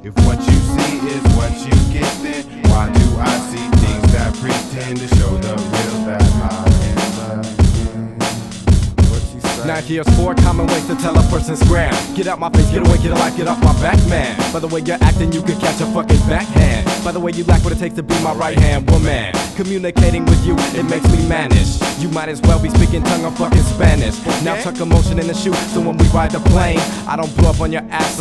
If what you see is what you get, then why do I see things that pretend to show the real that I am? What you say? 9 years, 4 common ways to tell a person's gram. Get out my face, get away, get a life, get off my back, man. By the way you're acting, you could catch a fucking backhand. By the way you lack what it takes to be my right hand woman. Communicating with you, it makes me manage. You might as well be speaking tongue or fucking Spanish. Now tuck emotion in the shoe, so when we ride the plane, I don't blow up on your ass.